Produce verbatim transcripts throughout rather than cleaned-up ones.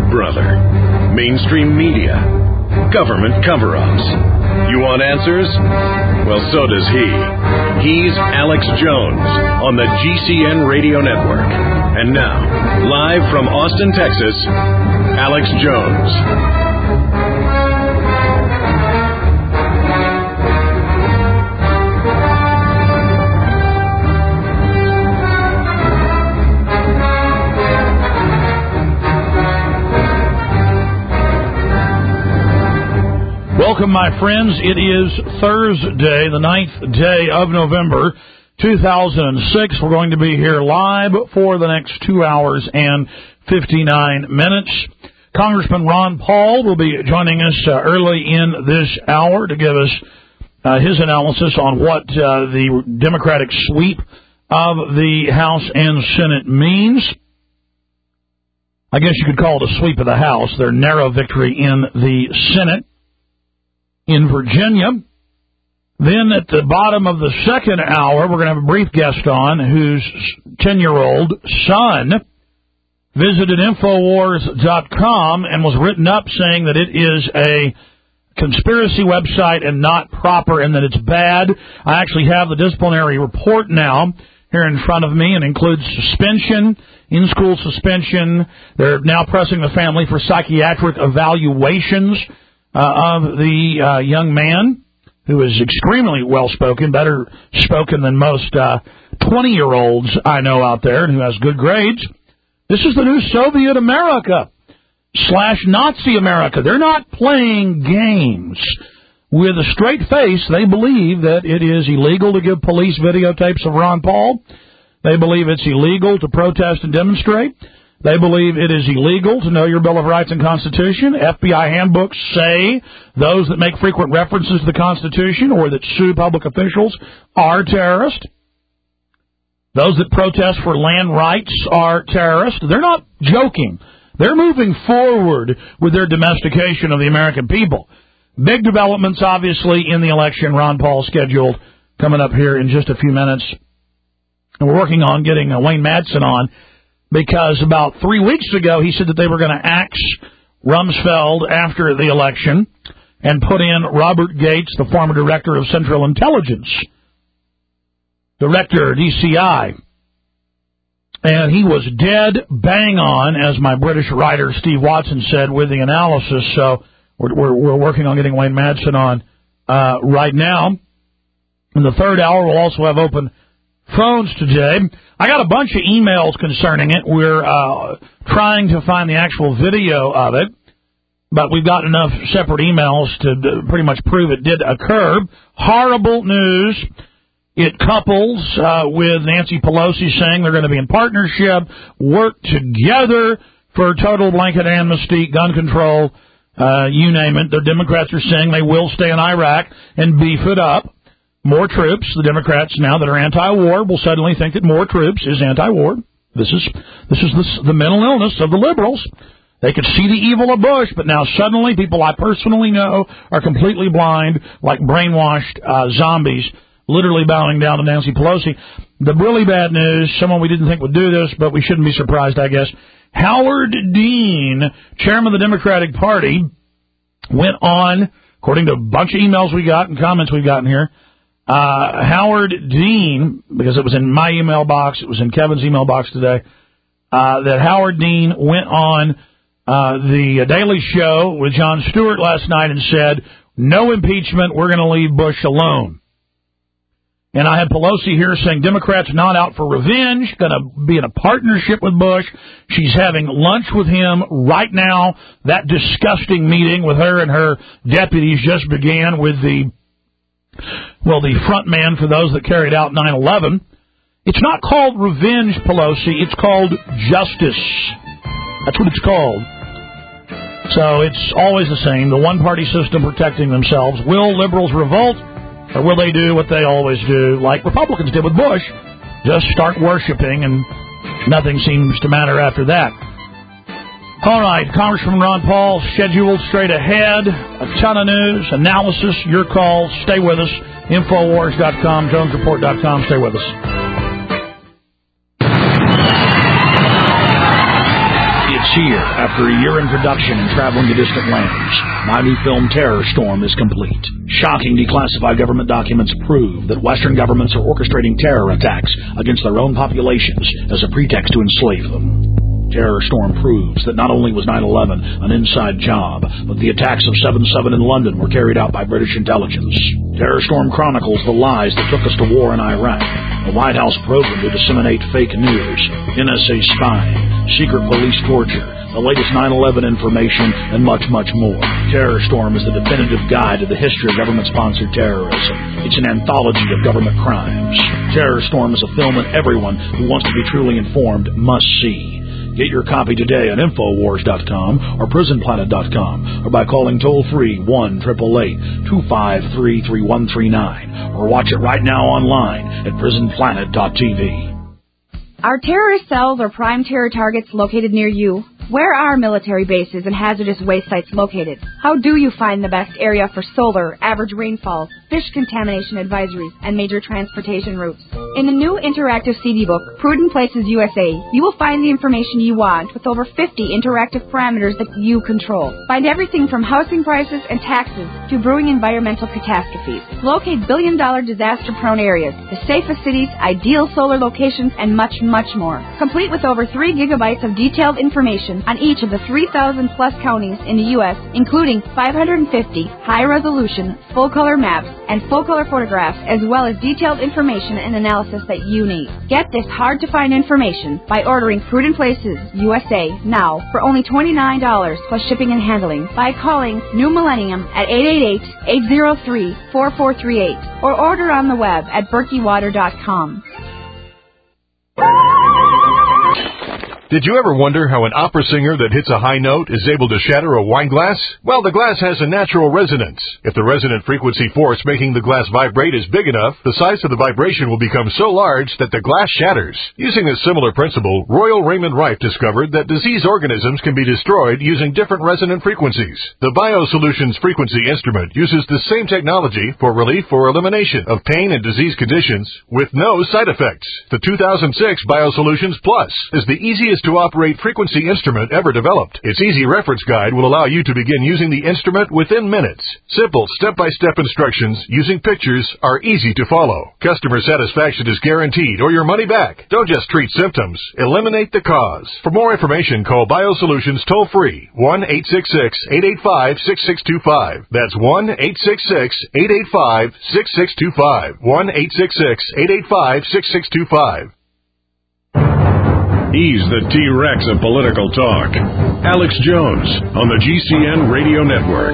brother. Mainstream media. Government cover-ups. You want answers? Well, so does he. He's Alex Jones on the G C N Radio Network. And now, live from Austin, Texas, Alex Jones. Welcome, my friends. It is Thursday, the ninth day of November, two thousand six. We're going to be here live for the next two hours and fifty-nine minutes. Congressman Ron Paul will be joining us uh, early in this hour to give us uh, his analysis on what uh, the Democratic sweep of the House and Senate means. I guess you could call it a sweep of the House, their narrow victory in the Senate in Virginia. Then at the bottom of the second hour, we're going to have a brief guest on whose ten-year-old son visited Infowars dot com and was written up saying that it is a conspiracy website and not proper and that it's bad. I actually have the disciplinary report now here in front of me and includes suspension, in-school suspension. They're now pressing the family for psychiatric evaluations Uh, of the uh, young man, who is extremely well-spoken, better spoken than most uh, twenty-year-olds I know out there, and who has good grades. This is the new Soviet America slash Nazi America. They're not playing games. With a straight face, they believe that it is illegal to give police videotapes of Ron Paul. They believe it's illegal to protest and demonstrate. They believe it is illegal to know your Bill of Rights and Constitution. F B I handbooks say those that make frequent references to the Constitution or that sue public officials are terrorists. Those that protest for land rights are terrorists. They're not joking. They're moving forward with their domestication of the American people. Big developments, obviously, in the election. Ron Paul scheduled coming up here in just a few minutes. And we're working on getting uh, Wayne Madsen on, because about three weeks ago he said that they were going to axe Rumsfeld after the election and put in Robert Gates, the former director of Central Intelligence, director, D C I. And he was dead bang on, as my British writer Steve Watson said, with the analysis. So we're, we're, we're working on getting Wayne Madsen on uh, right now. In the third hour, we'll also have open phones today. I got a bunch of emails concerning it. We're uh, trying to find the actual video of it, but we've got enough separate emails to pretty much prove it did occur. Horrible news. It couples uh, with Nancy Pelosi saying they're going to be in partnership, work together for total blanket amnesty, gun control, uh, you name it. The Democrats are saying they will stay in Iraq and beef it up. More troops. The Democrats now that are anti-war will suddenly think that more troops is anti-war. This is this is the, the mental illness of the liberals. They could see the evil of Bush, but now suddenly people I personally know are completely blind, like brainwashed uh, zombies, literally bowing down to Nancy Pelosi. The really bad news, someone we didn't think would do this, but we shouldn't be surprised, I guess. Howard Dean, chairman of the Democratic Party, went on, according to a bunch of emails we got and comments we've gotten here, Uh, Howard Dean, because it was in my email box, it was in Kevin's email box today, uh, that Howard Dean went on uh, the Daily Show with Jon Stewart last night and said, no impeachment, we're going to leave Bush alone. And I had Pelosi here saying Democrats not out for revenge, going to be in a partnership with Bush. She's having lunch with him right now. That disgusting meeting with her and her deputies just began with the Well, the front man for those that carried out nine eleven. It's not called revenge, Pelosi. It's called justice. That's what it's called. So it's always the same, the one-party system protecting themselves. Will liberals revolt, or will they do what they always do, like Republicans did with Bush, just start worshiping, and nothing seems to matter after that? All right, Congressman Ron Paul scheduled straight ahead. A ton of news, analysis, your call. Stay with us. Infowars dot com, Jones Report dot com. Stay with us. It's here. After a year in production and traveling to distant lands, my new film Terror Storm is complete. Shocking declassified government documents prove that Western governments are orchestrating terror attacks against their own populations as a pretext to enslave them. Terror Storm proves that not only was nine eleven an inside job, but the attacks of seven seven in London were carried out by British intelligence. Terror Storm chronicles the lies that took us to war in Iraq, the White House program to disseminate fake news, N S A spying, secret police torture, the latest nine eleven information, and much, much more. Terror Storm is the definitive guide to the history of government-sponsored terrorism. It's an anthology of government crimes. Terror Storm is a film that everyone who wants to be truly informed must see. Get your copy today at Infowars dot com or Prison Planet dot com or by calling toll-free one eight eight eight, two five three, three one three nine or watch it right now online at Prison Planet dot T V. Are terrorist cells or prime terror targets located near you? Where are military bases and hazardous waste sites located? How do you find the best area for solar, average rainfall, fish contamination advisories, and major transportation routes? In the new interactive C D book, Prudent Places U S A, you will find the information you want with over fifty interactive parameters that you control. Find everything from housing prices and taxes to brewing environmental catastrophes. Locate billion-dollar disaster-prone areas, the safest cities, ideal solar locations, and much, much more. Complete with over three gigabytes of detailed information on each of the three thousand plus counties in the U S, including five hundred fifty high-resolution, full-color maps and full-color photographs, as well as detailed information and analysis that you need. Get this hard-to-find information by ordering Prudent Places U S A now for only twenty-nine dollars plus shipping and handling by calling New Millennium at eight eight eight, eight zero three, four four three eight or order on the web at berkey water dot com. Did you ever wonder how an opera singer that hits a high note is able to shatter a wine glass? Well, the glass has a natural resonance. If the resonant frequency force making the glass vibrate is big enough, the size of the vibration will become so large that the glass shatters. Using a similar principle, Royal Raymond Rife discovered that disease organisms can be destroyed using different resonant frequencies. The BioSolutions frequency instrument uses the same technology for relief or elimination of pain and disease conditions with no side effects. The two thousand six BioSolutions Plus is the easiest to operate frequency instrument ever developed. Its easy reference guide will allow you to begin using the instrument within minutes. Simple step-by-step instructions using pictures are easy to follow. Customer satisfaction is guaranteed or your money back. Don't just treat symptoms, eliminate the cause. For more information, call BioSolutions toll-free one eight six six, eight eight five, six six two five. That's one eight six six, eight eight five, six six two five. one eight six six, eight eight five, six six two five. He's the T-Rex of political talk. Alex Jones on the G C N Radio Network.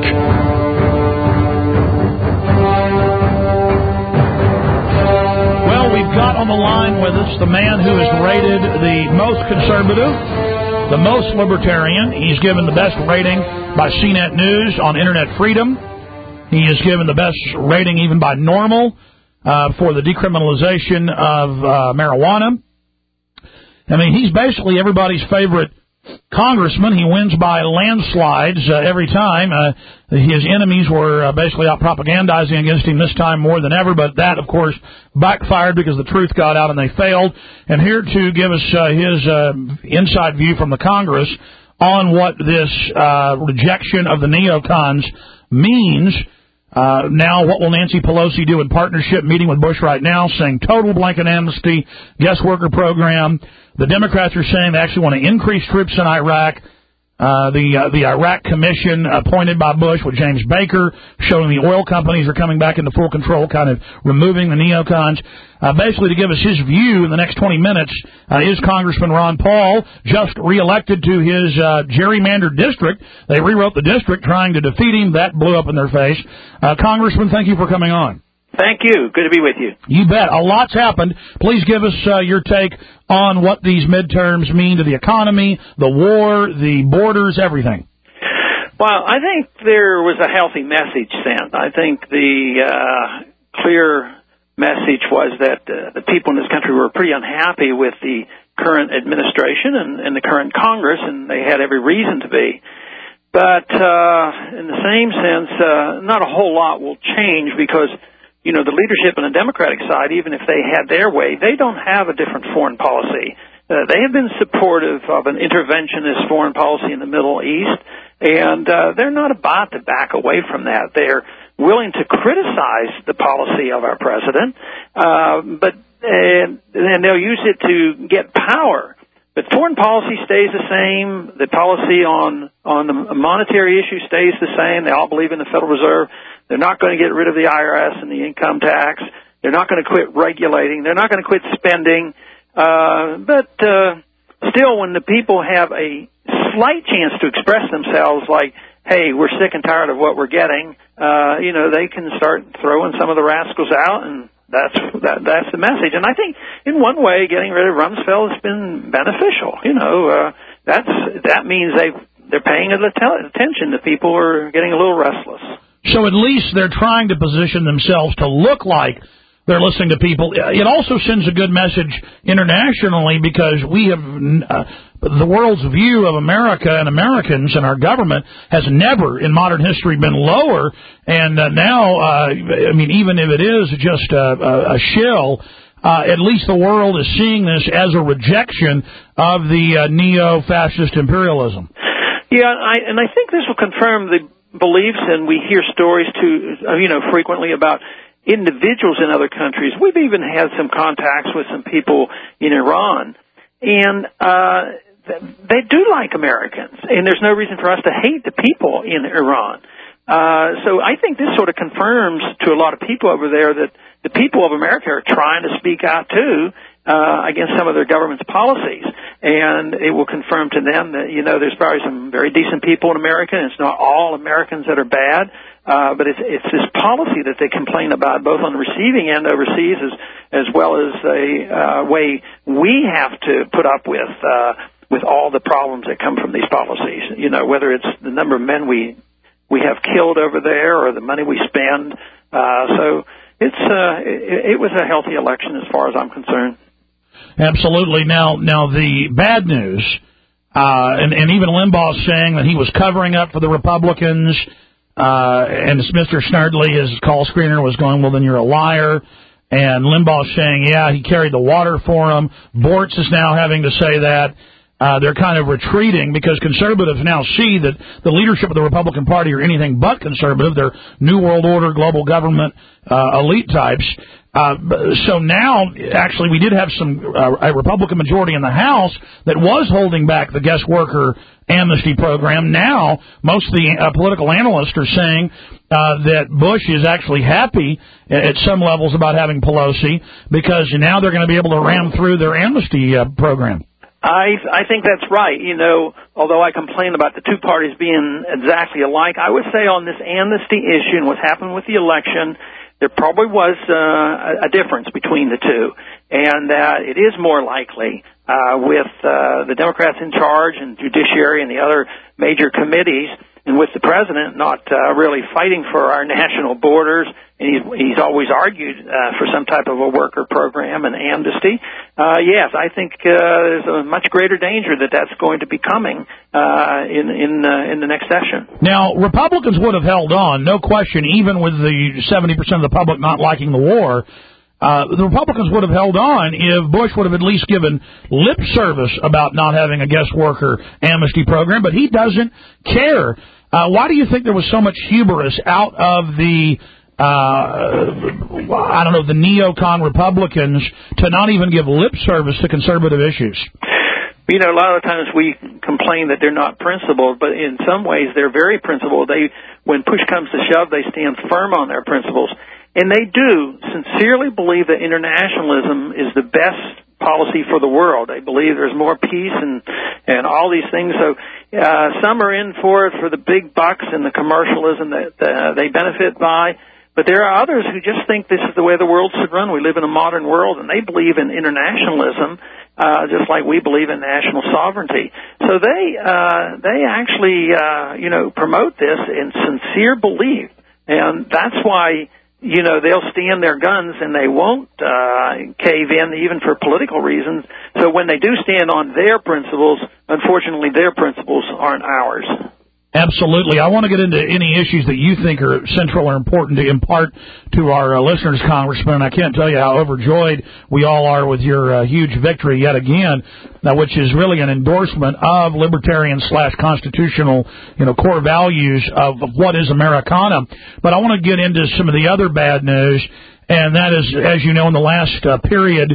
Well, we've got on the line with us the man who is rated the most conservative, the most libertarian. He's given the best rating by C net News on Internet Freedom. He is given the best rating even by Normal uh, for the decriminalization of uh, marijuana. I mean, he's basically everybody's favorite congressman. He wins by landslides uh, every time. Uh, his enemies were uh, basically out propagandizing against him this time more than ever, but that, of course, backfired because the truth got out and they failed. And here to give us uh, his uh, inside view from the Congress on what this uh, rejection of the neocons means. Uh, now, what will Nancy Pelosi do in partnership, meeting with Bush right now, saying total blanket amnesty, guest worker program. The Democrats are saying they actually want to increase troops in Iraq. Uh, the uh, the Iraq Commission appointed by Bush with James Baker, showing the oil companies are coming back into full control, kind of removing the neocons. Uh, basically, to give us his view in the next twenty minutes, uh, is Congressman Ron Paul, just reelected to his uh, gerrymandered district. They rewrote the district trying to defeat him. That blew up in their face. Uh, Congressman, thank you for coming on. Thank you. Good to be with you. You bet. A lot's happened. Please give us uh, your take on what these midterms mean to the economy, the war, the borders, everything. Well, I think there was a healthy message sent. I think the uh, clear message was that uh, the people in this country were pretty unhappy with the current administration and, and the current Congress, and they had every reason to be. But uh, in the same sense, uh, not a whole lot will change because, you know, the leadership on the Democratic side, even if they had their way, they don't have a different foreign policy. uh, they have been supportive of an interventionist foreign policy in the Middle East, and uh, they're not about to back away from that. They're willing to criticize the policy of our president, uh, but and, and they'll use it to get power. But foreign policy stays the same. The policy on on the monetary issue stays the same. They all believe in the Federal Reserve. They're not going to get rid of the I R S and the income tax. They're not going to quit regulating. They're not going to quit spending. Uh, but uh, still, when the people have a slight chance to express themselves, like, hey, we're sick and tired of what we're getting, uh, you know, they can start throwing some of the rascals out, and that's that, that's the message. And I think, in one way, getting rid of Rumsfeld has been beneficial. You know, uh, that's that means they they're paying attention. The people are getting a little restless. So at least they're trying to position themselves to look like they're listening to people. It also sends a good message internationally, because we have uh, the world's view of America and Americans and our government has never in modern history been lower. And uh, now, uh, I mean, even if it is just a, a, a shill, uh, at least the world is seeing this as a rejection of the uh, neo-fascist imperialism. Yeah, I, and I think this will confirm the beliefs, and we hear stories too, you know, frequently about individuals in other countries. We've even had some contacts with some people in Iran, and uh, they do like Americans, and there's no reason for us to hate the people in Iran. Uh, so I think this sort of confirms to a lot of people over there that the people of America are trying to speak out too uh, against some of their government's policies, and it will confirm to them that, you know, there's probably some very decent people in America, and it's not all Americans that are bad. Uh, but it's, it's this policy that they complain about, both on the receiving end overseas as, as well as a uh, way we have to put up with uh, with all the problems that come from these policies. You know, whether it's the number of men we we have killed over there or the money we spend. Uh, so it's uh, it, it was a healthy election as far as I'm concerned. Absolutely. Now, now the bad news, uh, and, and even Limbaugh saying that he was covering up for the Republicans. Uh, and Mister Snerdley, his call screener, was going, well, then you're a liar. And Limbaugh saying, yeah, he carried the water for him. Bortz is now having to say that. Uh, they're kind of retreating because conservatives now see that the leadership of the Republican Party are anything but conservative. They're New World Order, global government, uh, elite types. Uh, so now, actually, we did have some uh, a Republican majority in the House that was holding back the guest worker amnesty program. Now, most of the uh, political analysts are saying uh, that Bush is actually happy at some levels about having Pelosi, because now they're going to be able to ram through their amnesty uh, program. I I think that's right. You know, although I complain about the two parties being exactly alike, I would say on this amnesty issue and what's happened with the election, there probably was uh, a difference between the two, and that uh, it is more likely uh, with uh, the Democrats in charge and judiciary and the other major committees, and with the president not uh, really fighting for our national borders, and he's, he's always argued uh, for some type of a worker program and amnesty. Uh, yes, I think uh, there's a much greater danger that that's going to be coming uh, in in uh, in the next session. Now, Republicans would have held on, no question, even with the seventy percent of the public not liking the war. Uh, the Republicans would have held on if Bush would have at least given lip service about not having a guest worker amnesty program, but he doesn't care. Uh, why do you think there was so much hubris out of the, uh, I don't know, the neocon Republicans to not even give lip service to conservative issues? You know, a lot of times we complain that they're not principled, but in some ways they're very principled. They, when push comes to shove, they stand firm on their principles. And they do sincerely believe that internationalism is the best policy for the world. They believe there's more peace and and all these things. So uh, some are in for it for the big bucks and the commercialism that uh, they benefit by. But there are others who just think this is the way the world should run. We live in a modern world, and they believe in internationalism, uh, just like we believe in national sovereignty. So they uh, they actually uh, you know promote this in sincere belief, and that's why. You know, they'll stand their guns and they won't uh, cave in even for political reasons. So when they do stand on their principles, unfortunately, their principles aren't ours. Absolutely. I want to get into any issues that you think are central or important to impart to our uh, listeners, Congressman. I can't tell you how overjoyed we all are with your uh, huge victory yet again, uh, which is really an endorsement of libertarian slash constitutional, you know, core values of, of what is Americana. But I want to get into some of the other bad news, and that is, as you know, in the last uh, period,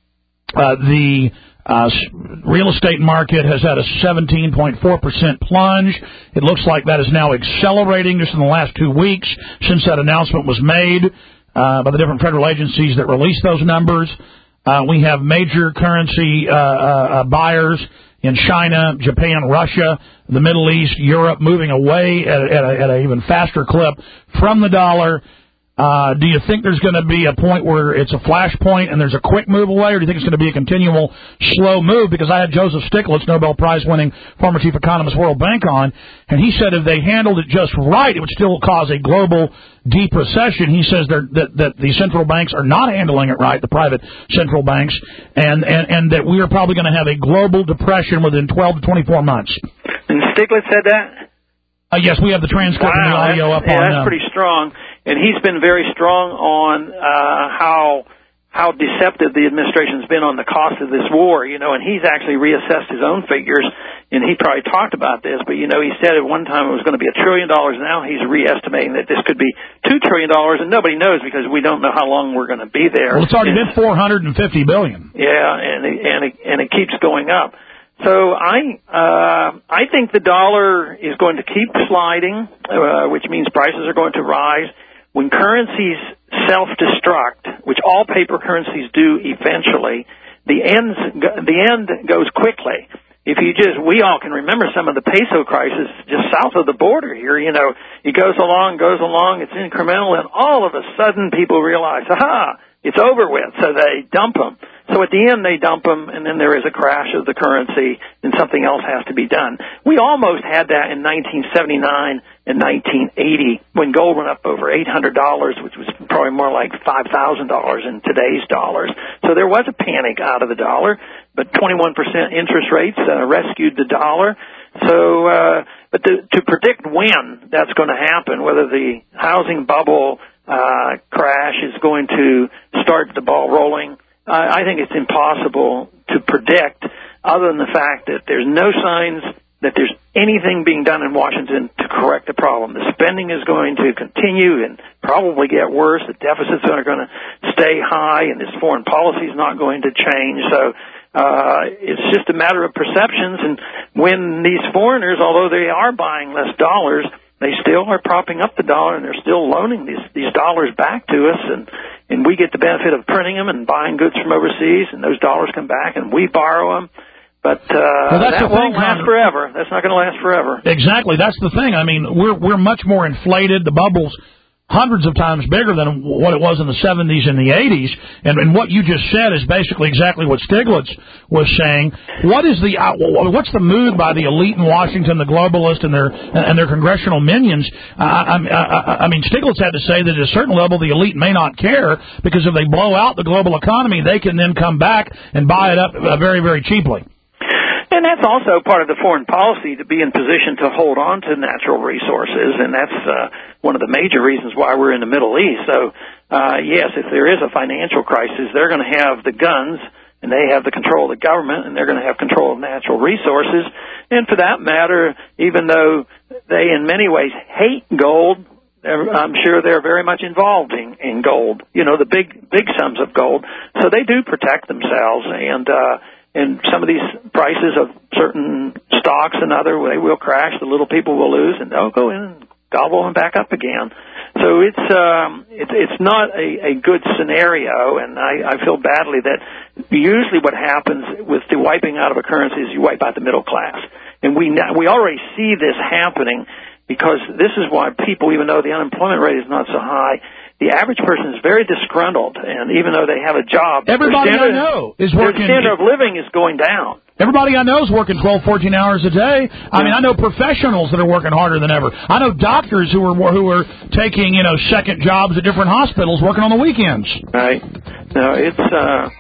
uh, the Uh, real estate market has had a seventeen point four percent plunge. It looks like that is now accelerating just in the last two weeks since that announcement was made uh, by the different federal agencies that release those numbers. Uh, we have major currency uh, uh, buyers in China, Japan, Russia, the Middle East, Europe, moving away at, at, a, at an even faster clip from the dollar. Uh, do you think there's going to be a point where it's a flashpoint and there's a quick move away, or do you think it's going to be a continual slow move? Because I had Joseph Stiglitz, Nobel Prize-winning former chief economist, World Bank, on, and he said if they handled it just right, it would still cause a global deep recession. He says that, that the central banks are not handling it right, the private central banks, and, and, and that we are probably going to have a global depression within twelve to twenty-four months. And Stiglitz said that? Uh, yes, we have the transcript wow, and the audio up yeah, on. That's uh, pretty strong. And he's been very strong on uh, how how deceptive the administration's been on the cost of this war, you know, and he's actually reassessed his own figures, and he probably talked about this, but, you know, he said at one time it was going to be a trillion dollars. Now he's re-estimating that this could be two trillion dollars, and nobody knows because we don't know how long we're going to be there. Well, it's already been four hundred fifty billion dollars. Yeah, and it, and it, and it keeps going up. So I uh, I think the dollar is going to keep sliding, uh, which means prices are going to rise. When currencies self-destruct, which all paper currencies do eventually, the ends the end goes quickly. If you just, we all can remember some of the peso crisis just south of the border here. You know, it goes along, goes along, it's incremental, and all of a sudden people realize, aha, it's over with, so they dump them. So at the end they dump them, and then there is a crash of the currency, and something else has to be done. We almost had that in nineteen seventy-nine and nineteen eighty when gold went up over eight hundred dollars, which was probably more like five thousand dollars in today's dollars. So there was a panic out of the dollar, but twenty-one percent interest rates uh, rescued the dollar. So, uh, but to, to predict when that's going to happen, whether the housing bubble uh, crash is going to start the ball rolling, uh, I think it's impossible to predict, other than the fact that there's no signs that there's anything being done in Washington to correct the problem. The spending is going to continue and probably get worse. The deficits are going to stay high, and this foreign policy is not going to change. So uh, it's just a matter of perceptions. And when these foreigners, although they are buying less dollars, they still are propping up the dollar, and they're still loaning these these dollars back to us, and and we get the benefit of printing them and buying goods from overseas, and those dollars come back, and we borrow them. But uh, well, that won't last forever. That's not going to last forever. Exactly. That's the thing. I mean, we're we're much more inflated. The bubble's hundreds of times bigger than what it was in the seventies and the eighties. And, and what you just said is basically exactly what Stiglitz was saying. What is the uh, what's the mood by the elite in Washington, the globalists and their and their congressional minions? Uh, I, I, I mean, Stiglitz had to say that at a certain level the elite may not care, because if they blow out the global economy, they can then come back and buy it up uh, very, very cheaply. And that's also part of the foreign policy, to be in position to hold on to natural resources, and that's uh, one of the major reasons why we're in the Middle East. So, uh, yes, if there is a financial crisis, they're going to have the guns, and they have the control of the government, and they're going to have control of natural resources. And for that matter, even though they in many ways hate gold, I'm sure they're very much involved in, in gold, you know, the big, big sums of gold. So they do protect themselves, and uh And some of these prices of certain stocks and other, they will crash. The little people will lose, and they'll go in and gobble them back up again. So it's um, it, it's not a, a good scenario, and I, I feel badly that usually what happens with the wiping out of a currency is you wipe out the middle class, and we we already see this happening, because this is why people, even though the unemployment rate is not so high, the average person is very disgruntled, and even though they have a job, everybody standard, I know is working. Their standard of living is going down. Everybody I know is working twelve, fourteen hours a day. I mean, I know professionals that are working harder than ever. I know doctors who are who are taking, you know, second jobs at different hospitals, working on the weekends. Right. No, it's uh,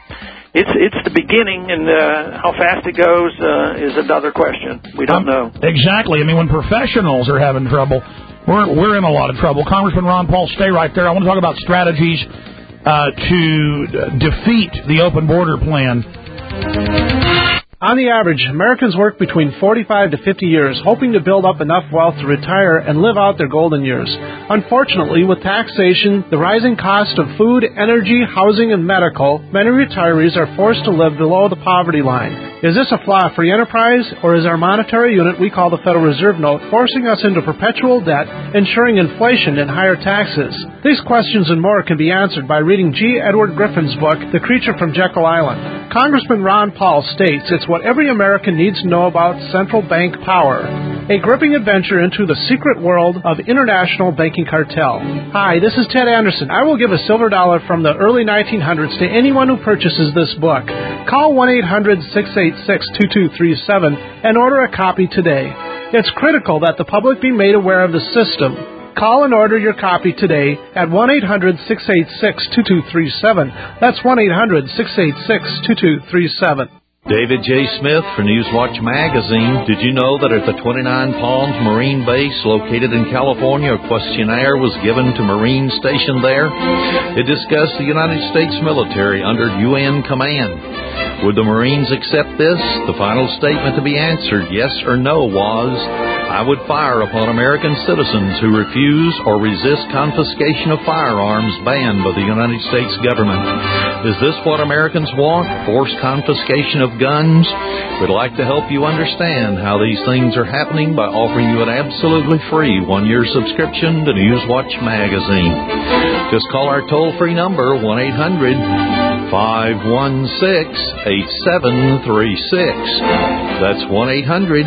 it's it's the beginning, and uh, how fast it goes uh, is another question. We don't um, know. Exactly. I mean, when professionals are having trouble, we're we're in a lot of trouble. Congressman Ron Paul, stay right there. I want to talk about strategies uh, to defeat the open border plan. On the average, Americans work between forty-five to fifty years, hoping to build up enough wealth to retire and live out their golden years. Unfortunately, with taxation, the rising cost of food, energy, housing, and medical, many retirees are forced to live below the poverty line. Is this a flaw free enterprise, or is our monetary unit we call the Federal Reserve Note forcing us into perpetual debt, ensuring inflation and higher taxes? These questions and more can be answered by reading G. Edward Griffin's book, The Creature from Jekyll Island. Congressman Ron Paul states it's what every American needs to know about central bank power, a gripping adventure into the secret world of international banking cartel. Hi, this is Ted Anderson. I will give a silver dollar from the early nineteen hundreds to anyone who purchases this book. Call one eight hundred six eight six two two three seven and order a copy today. It's critical that the public be made aware of the system. Call and order your copy today at one eight hundred six eight six two two three seven. That's one eight hundred six eight six two two three seven. David J. Smith for Newswatch Magazine. Did you know that at the twenty-nine Palms Marine Base located in California, a questionnaire was given to Marines stationed there? It discussed the United States military under U N command. Would the Marines accept this? The final statement to be answered, yes or no, was, I would fire upon American citizens who refuse or resist confiscation of firearms banned by the United States government. Is this what Americans want? Forced confiscation of guns? We'd like to help you understand how these things are happening by offering you an absolutely free one-year subscription to Newswatch Magazine. Just call our toll-free number, one eight hundred five one six eight seven three six. That's one eight hundred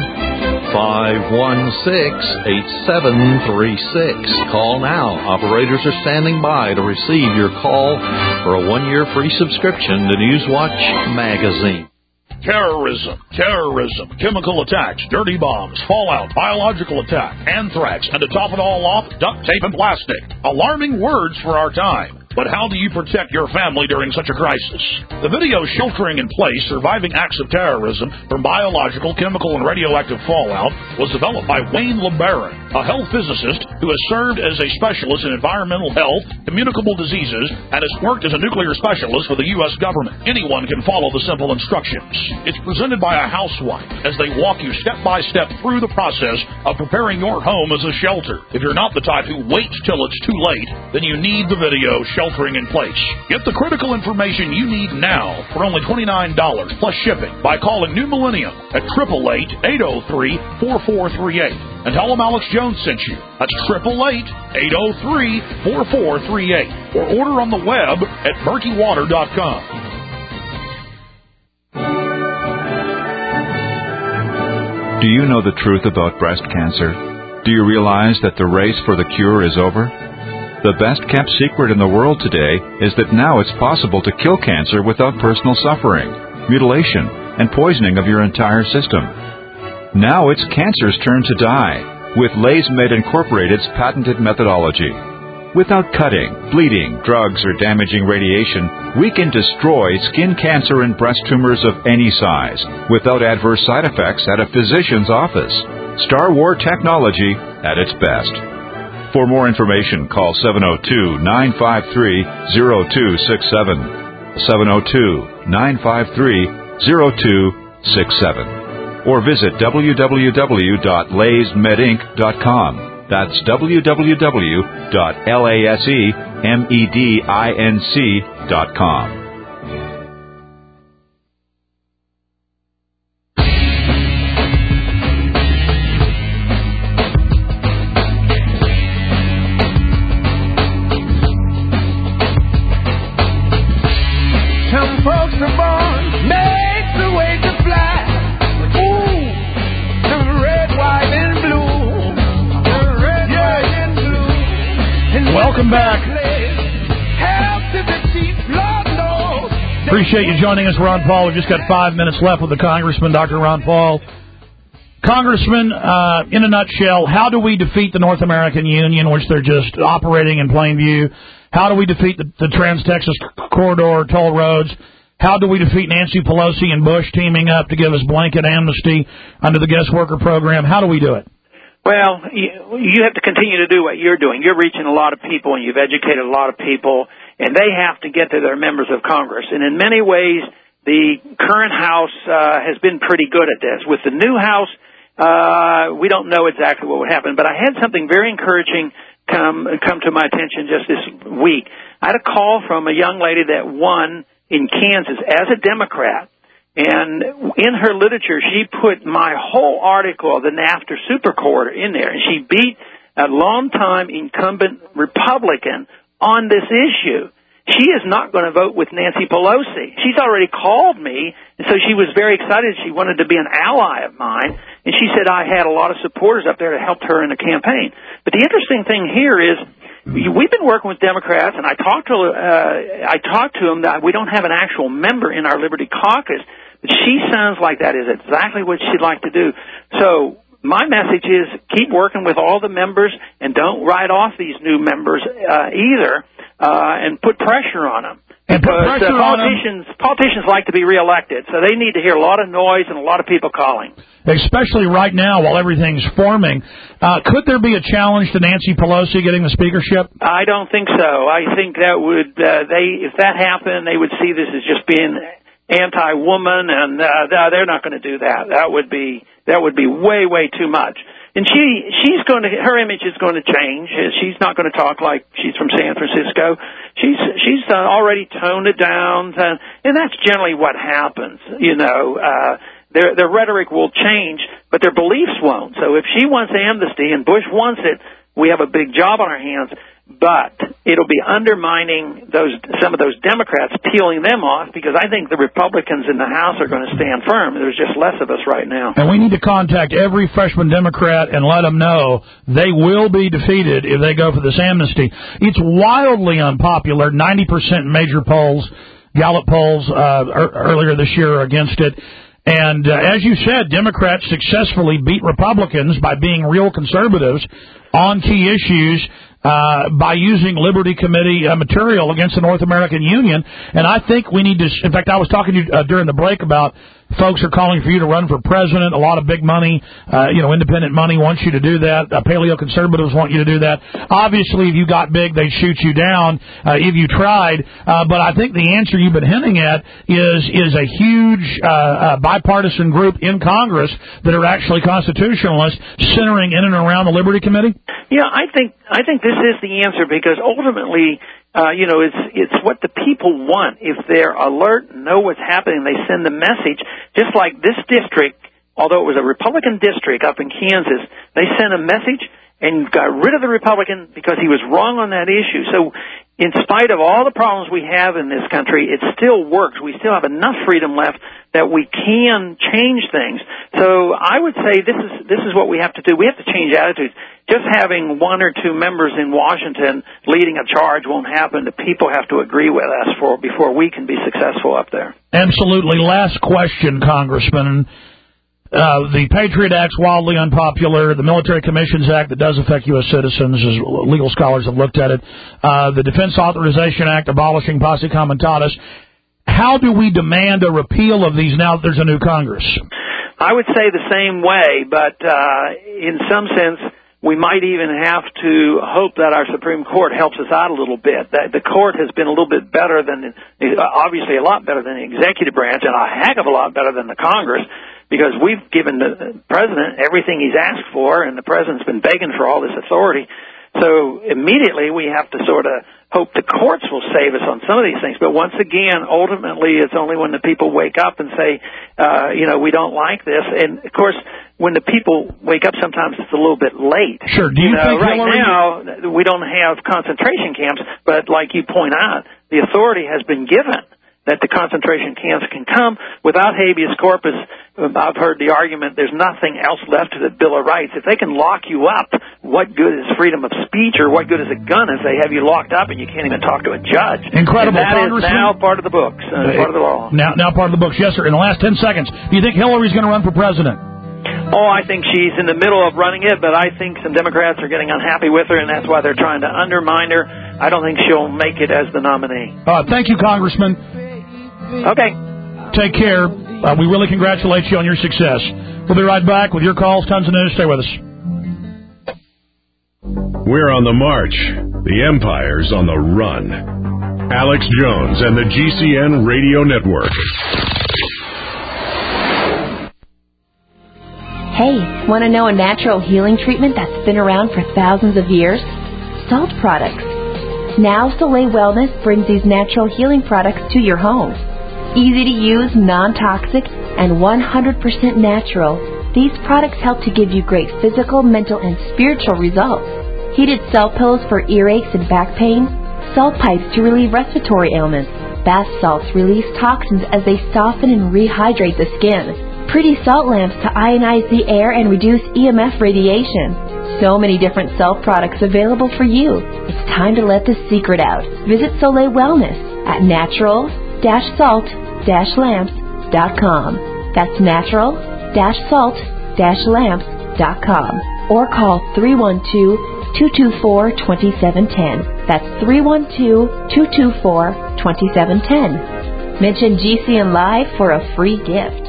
five one six eight seven three six. Call now. Operators are standing by to receive your call for a one-year free subscription to Newswatch Magazine. Terrorism, terrorism, chemical attacks, dirty bombs, fallout, biological attack, anthrax, and to top it all off, duct tape and plastic. Alarming words for our time. But how do you protect your family during such a crisis? The video Sheltering in Place, Surviving Acts of Terrorism from Biological, Chemical, and Radioactive Fallout was developed by Wayne LeBaron, a health physicist who has served as a specialist in environmental health, communicable diseases, and has worked as a nuclear specialist for the U S government. Anyone can follow the simple instructions. It's presented by a housewife as they walk you step by step through the process of preparing your home as a shelter. If you're not the type who waits till it's too late, then you need the video Sheltering in Place. Get the critical information you need now for only twenty-nine dollars plus shipping by calling New Millennium at eight eight eight, eight oh three, four four three eight and tell them Alex Jones sent you. That's eight eight eight, eight oh three, four four three eight or order on the web at murky water dot com. Do you know the truth about breast cancer? Do you realize that the race for the cure is over? The best-kept secret in the world today is that now it's possible to kill cancer without personal suffering, mutilation, and poisoning of your entire system. Now it's cancer's turn to die with LaysMed Incorporated's patented methodology. Without cutting, bleeding, drugs, or damaging radiation, we can destroy skin cancer and breast tumors of any size without adverse side effects at a physician's office. Star War technology at its best. For more information, call seven oh two, nine five three, oh two six seven, seven oh two, nine five three, oh two six seven, or visit w w w dot lays med inc dot com. That's w w w dot laysmedinc dot com. Welcome back. Appreciate you joining us, Ron Paul. We've just got five minutes left with the Congressman, Doctor Ron Paul. Congressman, uh, in a nutshell, how do we defeat the North American Union, which they're just operating in plain view? How do we defeat the, the Trans-Texas Corridor toll roads? How do we defeat Nancy Pelosi and Bush teaming up to give us blanket amnesty under the guest worker program? How do we do it? Well, you, you have to continue to do what you're doing. You're reaching a lot of people, and you've educated a lot of people, and they have to get to their members of Congress. And in many ways, the current House uh, has been pretty good at this. With the new House, uh, we don't know exactly what would happen. But I had something very encouraging come come to my attention just this week. I had a call from a young lady that won in Kansas as a Democrat. And in her literature, she put my whole article of the NAFTA Super Court in there. And she beat a longtime incumbent Republican on this issue. She is not going to vote with Nancy Pelosi. She's already called me, and so she was very excited. She wanted to be an ally of mine, and she said I had a lot of supporters up there that helped her in the campaign. But the interesting thing here is we've been working with Democrats, and I talked to uh, I talked to them that we don't have an actual member in our Liberty Caucus, but she sounds like that is exactly what she'd like to do. So my message is keep working with all the members and don't write off these new members uh, either. Uh, and put pressure on them. And because uh, politicians politicians like to be reelected, so they need to hear a lot of noise and a lot of people calling. Especially right now while everything's forming. Uh, could there be a challenge to Nancy Pelosi getting the speakership? I don't think so. I think that would, uh, they if that happened, they would see this as just being anti-woman, and uh, they're not going to do that. That would be that would be way, way too much. And she, she's going to, her image is going to change. She's not going to talk like she's from San Francisco. She's, she's uh, already toned it down, uh, and that's generally what happens. You know, uh, their, their rhetoric will change, but their beliefs won't. So if she wants amnesty and Bush wants it, we have a big job on our hands. But it'll be undermining those some of those Democrats, peeling them off, because I think the Republicans in the House are going to stand firm. There's just less of us right now. And we need to contact every freshman Democrat and let them know they will be defeated if they go for this amnesty. It's wildly unpopular, ninety percent in major polls, Gallup polls uh, earlier this year are against it. And uh, as you said, Democrats successfully beat Republicans by being real conservatives on key issues uh, by using Liberty Committee uh, material against the North American Union. And I think we need to, in fact, I was talking to you uh, during the break about folks are calling for you to run for president. A lot of big money, uh, you know, independent money wants you to do that. Uh, paleo conservatives want you to do that. Obviously, if you got big, they'd shoot you down uh, if you tried. Uh, but I think the answer you've been hinting at is is a huge uh, uh, bipartisan group in Congress that are actually constitutionalists centering in and around the Liberty Committee. Yeah, I think I think this is the answer, because ultimately, Uh, you know, it's it's what the people want. If they're alert, know what's happening, they send the message. Just like this district, although it was a Republican district up in Kansas, they sent a message and got rid of the Republican because he was wrong on that issue. So in spite of all the problems we have in this country, it still works. We still have enough freedom left that we can change things. So I would say this is this is what we have to do. We have to change attitudes. Just having one or two members in Washington leading a charge won't happen. The people have to agree with us for before we can be successful up there. Absolutely. Last question, Congressman. Uh, the Patriot Act's wildly unpopular. The Military Commissions Act that does affect U S citizens, as legal scholars have looked at it. Uh, the Defense Authorization Act abolishing posse comitatus. How do we demand a repeal of these now that there's a new Congress? I would say the same way, but uh, in some sense, we might even have to hope that our Supreme Court helps us out a little bit. That the court has been a little bit better than, obviously a lot better than the executive branch, and a heck of a lot better than the Congress, because we've given the president everything he's asked for, and the president's been begging for all this authority. So immediately we have to sort of hope the courts will save us on some of these things. But once again, ultimately, it's only when the people wake up and say, uh, you know, we don't like this. And, of course, when the people wake up, sometimes it's a little bit late. Sure. Do you, you know, think right Hillary... now, we don't have concentration camps, but like you point out, the authority has been given that the concentration camps can come without habeas corpus. I've heard the argument there's nothing else left to the Bill of Rights. If they can lock you up, what good is freedom of speech, or what good is a gun if they have you locked up and you can't even talk to a judge? Incredible, and that Congressman. is now part of the books, uh, part of the law. Now, now part of the books. Yes, sir. In the last ten seconds, do you think Hillary's going to run for president? Oh, I think she's in the middle of running it, but I think some Democrats are getting unhappy with her, and that's why they're trying to undermine her. I don't think she'll make it as the nominee. Uh, thank you, Congressman. Okay. Take care. Uh, we really congratulate you on your success. We'll be right back with your calls. Tons of news. Stay with us. We're on the march. The empire's on the run. Alex Jones and the G C N Radio Network. Hey, want to know a natural healing treatment that's been around for thousands of years? Salt products. Now Soleil Wellness brings these natural healing products to your home. Easy to use, non-toxic, and one hundred percent natural, these products help to give you great physical, mental, and spiritual results. Heated salt pillows for earaches and back pain, salt pipes to relieve respiratory ailments, bath salts release toxins as they soften and rehydrate the skin, pretty salt lamps to ionize the air and reduce E M F radiation. So many different salt products available for you. It's time to let the secret out. Visit Soleil Wellness at natural dash salt dash lamps dot com. That's natural dash salt dash lamps dot com. Or call three one two, two two four, two seven one zero. That's three one two, two two four, two seven one zero. Mention G C N Live for a free gift.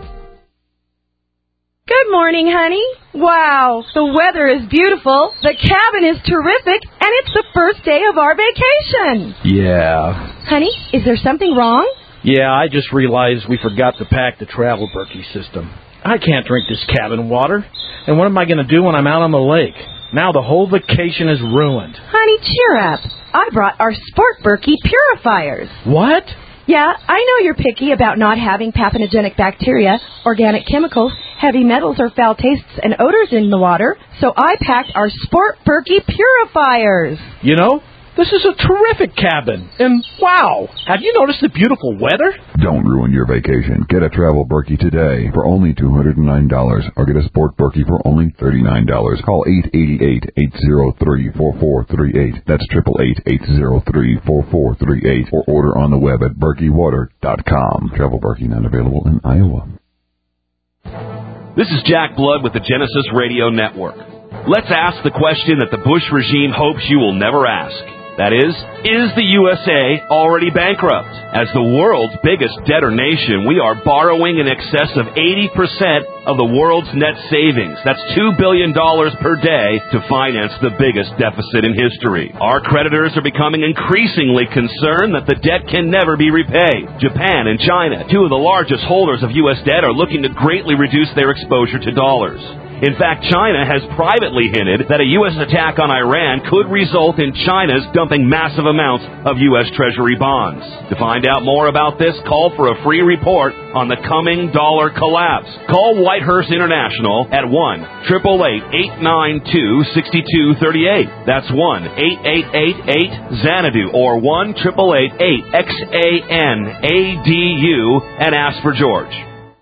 Good morning, honey. Wow, the weather is beautiful, the cabin is terrific, and it's the first day of our vacation. Yeah. Honey, is there something wrong? Yeah, I just realized we forgot to pack the travel Berkey system. I can't drink this cabin water. And what am I going to do when I'm out on the lake? Now the whole vacation is ruined. Honey, cheer up. I brought our Sport Berkey purifiers. What? Yeah, I know you're picky about not having pathogenic bacteria, organic chemicals, heavy metals, or foul tastes and odors in the water, so I packed our Sport Berkey purifiers. You know, this is a terrific cabin. And wow, have you noticed the beautiful weather? Don't ruin your vacation. Get a Travel Berkey today for only two hundred nine dollars or get a Sport Berkey for only thirty-nine dollars. Call eight eight eight, eight zero three, four four three eight. That's eight eight eight, eight zero three, four four three eight or order on the web at berkey water dot com. Travel Berkey not available in Iowa. This is Jack Blood with the Genesis Radio Network. Let's ask the question that the Bush regime hopes you will never ask. That is, is the U S A already bankrupt? As the world's biggest debtor nation, we are borrowing in excess of eighty percent of the world's net savings. That's two billion dollars per day to finance the biggest deficit in history. Our creditors are becoming increasingly concerned that the debt can never be repaid. Japan and China, two of the largest holders of U S debt, are looking to greatly reduce their exposure to dollars. In fact, China has privately hinted that a U S attack on Iran could result in China's dumping massive amounts of U S Treasury bonds. To find out more about this, call for a free report on the coming dollar collapse. Call Whitehurst International at one, eight eight eight, eight nine two, six two three eight. That's one, eight eight eight, eight, Xanadu or one, eight eight eight, eight, X A N A D U and ask for George.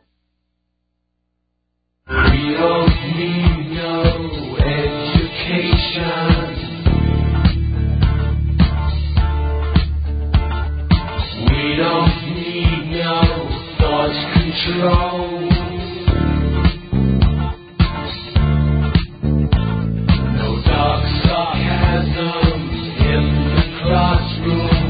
We don't need no education. We don't need no thought control. No dark sarcasm in the classroom.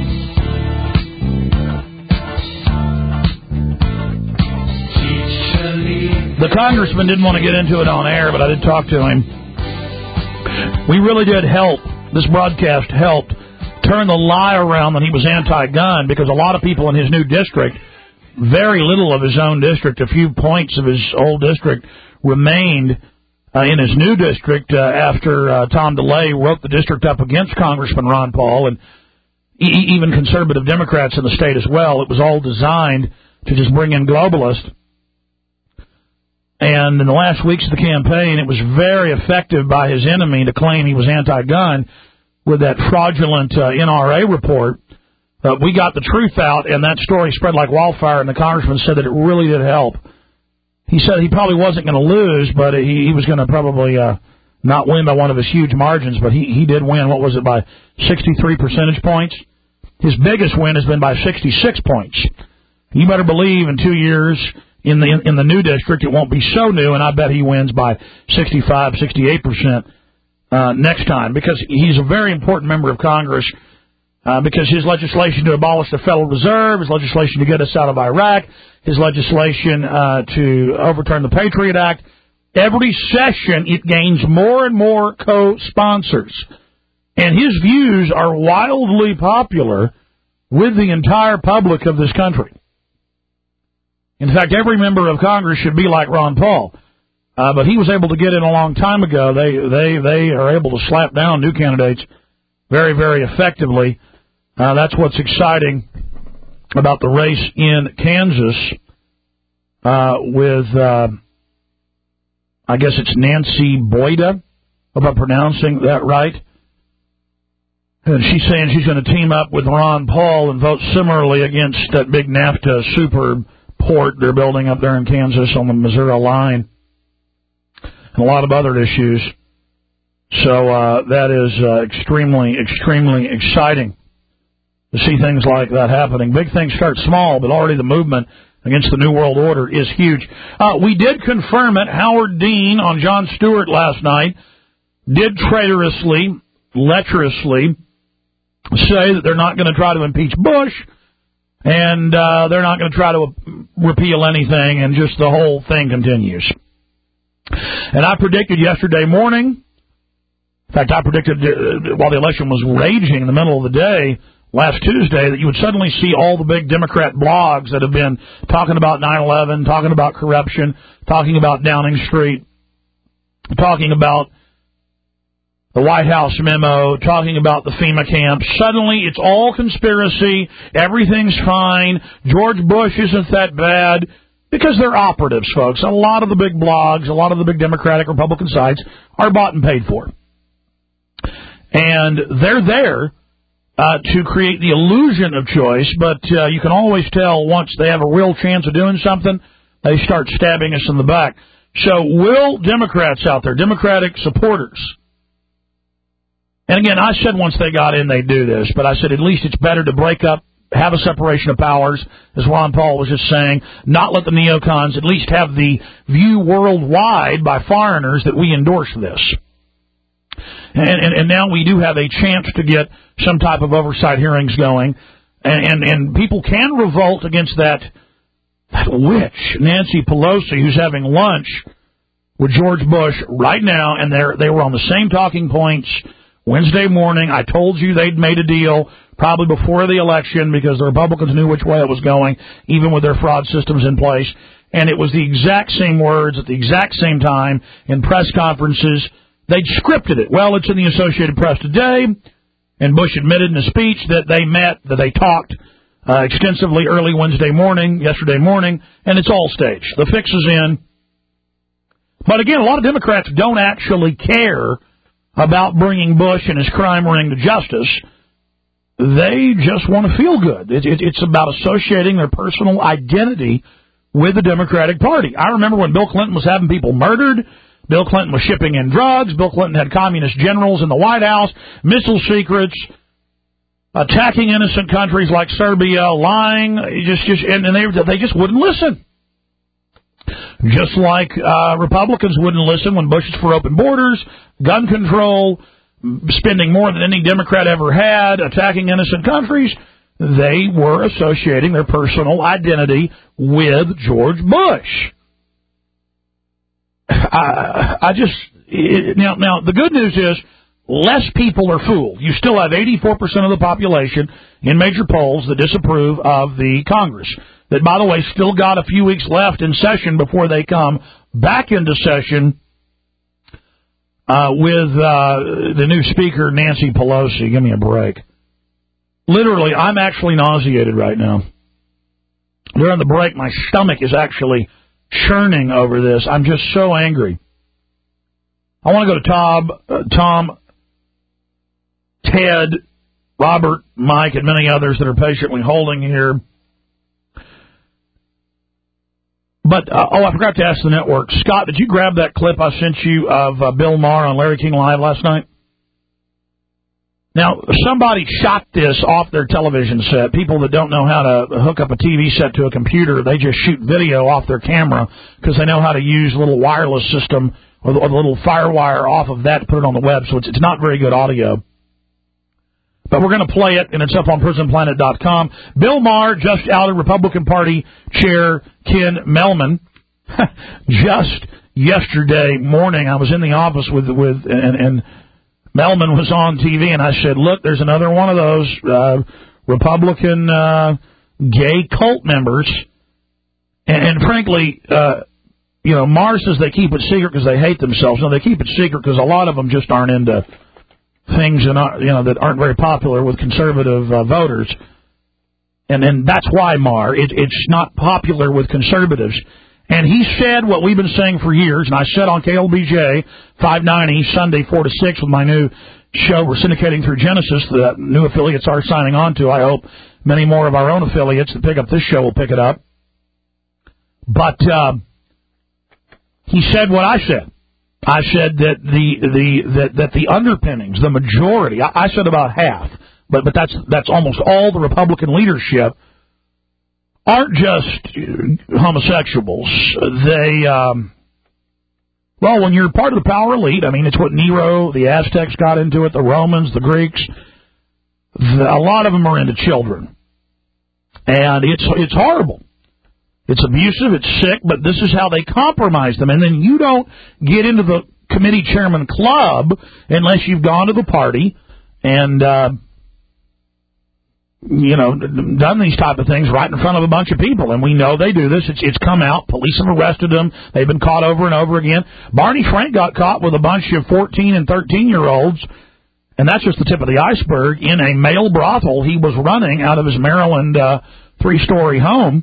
The congressman didn't want to get into it on air, but I did talk to him. We really did help. This broadcast helped turn the lie around that he was anti-gun, because a lot of people in his new district, very little of his own district, a few points of his old district remained uh, in his new district uh, after uh, Tom DeLay wrote the district up against Congressman Ron Paul and e- even conservative Democrats in the state as well. It was all designed to just bring in globalists. And in the last weeks of the campaign, it was very effective by his enemy to claim he was anti-gun with that fraudulent uh, N R A report. Uh, we got the truth out, and that story spread like wildfire, and the congressman said that it really did help. He said he probably wasn't going to lose, but he, he was going to probably uh, not win by one of his huge margins, but he, he did win. What was it, by sixty-three percentage points? His biggest win has been by sixty-six points. You better believe in two years... In the in the new district, it won't be so new, and I bet he wins by sixty-five, sixty-eight percent uh, next time, because he's a very important member of Congress. uh, because his legislation to abolish the Federal Reserve, his legislation to get us out of Iraq, his legislation uh, to overturn the Patriot Act, every session it gains more and more co-sponsors. And his views are wildly popular with the entire public of this country. In fact, every member of Congress should be like Ron Paul. Uh, but he was able to get in a long time ago. They they they are able to slap down new candidates very, very effectively. Uh, that's what's exciting about the race in Kansas uh, with, uh, I guess it's Nancy Boyda, if I'm pronouncing that right. And she's saying she's going to team up with Ron Paul and vote similarly against that big NAFTA super port they're building up there in Kansas on the Missouri line, and a lot of other issues. So uh, that is uh, extremely, extremely exciting to see things like that happening. Big things start small, but already the movement against the New World Order is huge. Uh, we did confirm it. Howard Dean on Jon Stewart last night did traitorously, lecherously say that they're not going to try to impeach Bush, and uh, they're not going to try to repeal anything, and just the whole thing continues. And I predicted yesterday morning, in fact, I predicted uh, while the election was raging in the middle of the day, last Tuesday, that you would suddenly see all the big Democrat blogs that have been talking about nine eleven, talking about corruption, talking about Downing Street, talking about the White House memo, talking about the FEMA camps. Suddenly, it's all conspiracy. Everything's fine. George Bush isn't that bad. Because they're operatives, folks. A lot of the big blogs, a lot of the big Democratic, Republican sites are bought and paid for. And they're there uh, to create the illusion of choice, but uh, you can always tell once they have a real chance of doing something, they start stabbing us in the back. So will Democrats out there, Democratic supporters, and again, I said once they got in, they'd do this, but I said at least it's better to break up, have a separation of powers, as Ron Paul was just saying, not let the neocons at least have the view worldwide by foreigners that we endorse this. And, and, and now we do have a chance to get some type of oversight hearings going, and, and, and people can revolt against that, that witch, Nancy Pelosi, who's having lunch with George Bush right now, and they're, they were on the same talking points Wednesday morning. I told you they'd made a deal probably before the election because the Republicans knew which way it was going, even with their fraud systems in place. And it was the exact same words at the exact same time in press conferences. They'd scripted it. Well, it's in the Associated Press today, and Bush admitted in a speech that they met, that they talked uh, extensively early Wednesday morning, yesterday morning, and it's all staged. The fix is in. But again, a lot of Democrats don't actually care about bringing Bush and his crime ring to justice. They just want to feel good. It, it, it's about associating their personal identity with the Democratic Party. I remember when Bill Clinton was having people murdered. Bill Clinton was shipping in drugs. Bill Clinton had communist generals in the White House, missile secrets, attacking innocent countries like Serbia, lying, just, just, and, and they, they just wouldn't listen. Just like uh, Republicans wouldn't listen when Bush was for open borders, gun control, spending more than any Democrat ever had, attacking innocent countries. They were associating their personal identity with George Bush. I, I just it, now now the good news is less people are fooled. You still have eighty-four percent of the population in major polls that disapprove of the Congress. That, by the way, still got a few weeks left in session before they come back into session uh, with uh, the new Speaker, Nancy Pelosi. Give me a break. Literally, I'm actually nauseated right now. During the break, my stomach is actually churning over this. I'm just so angry. I want to go to Tom, uh, Tom, Ted, Robert, Mike, and many others that are patiently holding here. But, uh, oh, I forgot to ask the network. Scott, did you grab that clip I sent you of uh, Bill Maher on Larry King Live last night? Now, somebody shot this off their television set. People that don't know how to hook up a T V set to a computer, they just shoot video off their camera because they know how to use a little wireless system or the, or the little FireWire off of that to put it on the web. So it's, it's not very good audio. But we're going to play it, and it's up on prison planet dot com. Bill Maher just outed Republican Party Chair Ken Mehlman. Just yesterday morning, I was in the office with with and, and Mehlman was on T V, and I said, "Look, there's another one of those uh, Republican uh, gay cult members." And, and frankly, uh, you know, Maher says they keep it secret because they hate themselves. No, they keep it secret because a lot of them just aren't into things that aren't, you know, that aren't very popular with conservative uh, voters. And and that's why, Maher, it, it's not popular with conservatives. And he said what we've been saying for years, and I said on K L B J five ninety, Sunday four to six with my new show we're syndicating through Genesis, the new affiliates are signing on to. I hope many more of our own affiliates that pick up this show will pick it up. But uh, he said what I said. I said that the the that, that the underpinnings, the majority, I, I said about half, but but that's that's almost all the Republican leadership aren't just homosexuals. They, um, well, when you're part of the power elite, I mean, it's what Nero, the Aztecs got into it, the Romans, the Greeks. The, a lot of them are into children, and it's it's horrible. It's abusive, it's sick, but this is how they compromise them. And then you don't get into the committee chairman club unless you've gone to the party and, uh, you know, done these type of things right in front of a bunch of people. And we know they do this. It's, it's come out. Police have arrested them. They've been caught over and over again. Barney Frank got caught with a bunch of fourteen and thirteen-year-olds, and that's just the tip of the iceberg, in a male brothel he was running out of his Maryland uh, three-story home.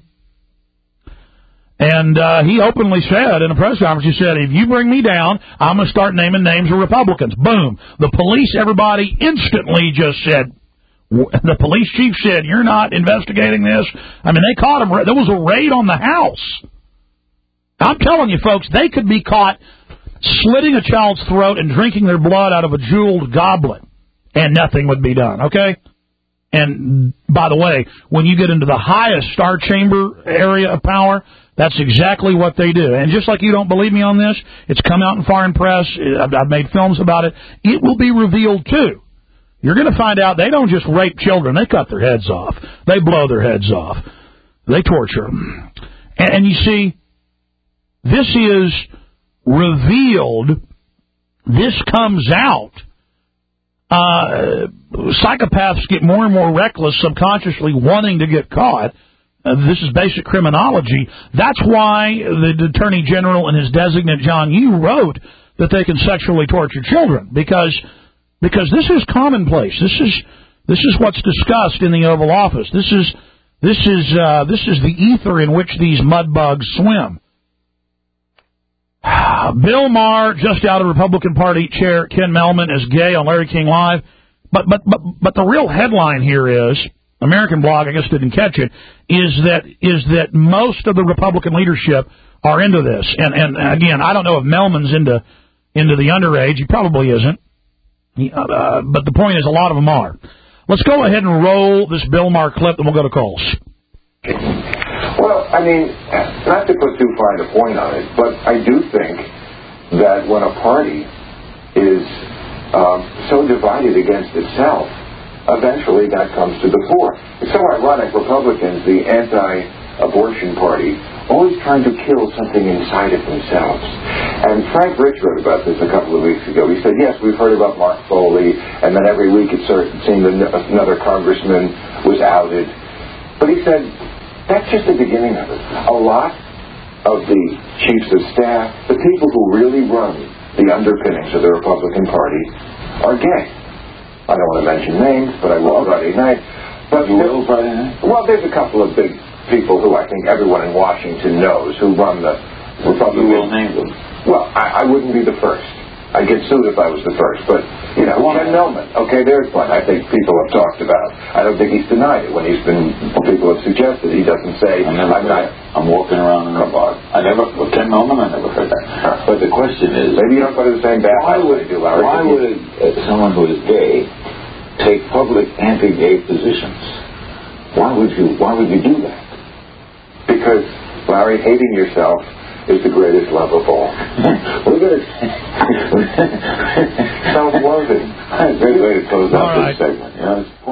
And uh, he openly said in a press conference, he said, if you bring me down, I'm going to start naming names of Republicans. Boom. The police, everybody instantly just said, the police chief said, you're not investigating this. I mean, they caught him. There was a raid on the house. I'm telling you, folks, they could be caught slitting a child's throat and drinking their blood out of a jeweled goblet, and nothing would be done, okay? And, by the way, when you get into the highest star chamber area of power, that's exactly what they do. And just like you don't believe me on this, it's come out in foreign press. I've, I've made films about it. It will be revealed, too. You're going to find out they don't just rape children. They cut their heads off. They blow their heads off. They torture them. And, and you see, this is revealed. This comes out. Uh, psychopaths get more and more reckless, subconsciously wanting to get caught. Uh, this is basic criminology. That's why the Attorney General and his designate, John Yoo, wrote that they can sexually torture children, because because this is commonplace. This is this is what's discussed in the Oval Office. This is this is uh, this is the ether in which these mud bugs swim. Bill Maher just out of Republican Party Chair Ken Mehlman is gay on Larry King Live, but but but but the real headline here is, American Blog, I guess, didn't catch it, is that is that most of the Republican leadership are into this. And and again, I don't know if Mehlman's into into the underage. He probably isn't. He, uh, but the point is, a lot of them are. Let's go ahead and roll this Bill Maher clip, and we'll go to calls. Well, I mean, not to put too fine a point on it, but I do think that when a party is um, so divided against itself, eventually that comes to the fore. It's so ironic, Republicans, the anti-abortion party, always trying to kill something inside of themselves. And Frank Rich wrote about this a couple of weeks ago. He said, yes, we've heard about Mark Foley, and then every week it seemed another congressman was outed. But he said, that's just the beginning of it. A lot of the chiefs of staff, the people who really run the underpinnings of the Republican Party, are gay. I don't want to mention names, but I will Friday night. But you will Friday night? Well, there's a couple of big people who I think everyone in Washington knows who run the Republican. You will name them? Well, I, I wouldn't be the first. I'd get sued if I was the first. But, you know, Ken Mehlman. Okay, there's one I think people have talked about. I don't think he's denied it when he's been, people have suggested. He doesn't say, I'm not. That. I'm walking around in a bar. I never, well, Ken Mehlman, I never heard that. Huh. But the question is, maybe you don't go to the same bathhouse. Why would, do, Larry, why would uh, someone who is gay take public anti-gay positions? Why would you, why would you do that? Because, Larry, hating yourself is the greatest love of all. We're going to self-loathing. Great way to close out this segment. Yes.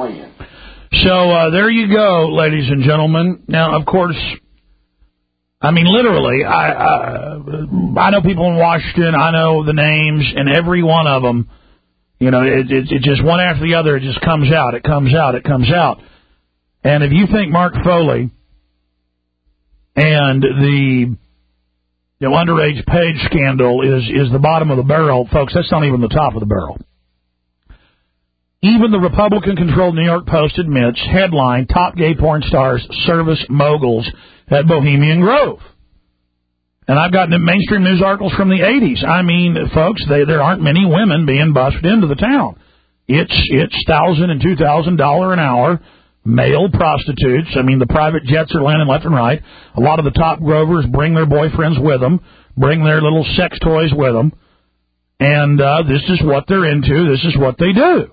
So uh, there you go, ladies and gentlemen. Now, of course, I mean, literally, I, I I know people in Washington. I know the names, and every one of them, you know, it, it, it just one after the other, it just comes out. It comes out. It comes out. And if you think Mark Foley and the you know, underage page scandal is, is the bottom of the barrel, folks, that's not even the top of the barrel. Even the Republican-controlled New York Post admits, headline, top gay porn stars, service moguls at Bohemian Grove. And I've gotten mainstream news articles from the eighties. I mean, folks, they, there aren't many women being busted into the town. It's it's one thousand dollars and two thousand dollars an hour male prostitutes. I mean, the private jets are landing left and right. A lot of the top grovers bring their boyfriends with them, bring their little sex toys with them. And uh, this is what they're into. This is what they do.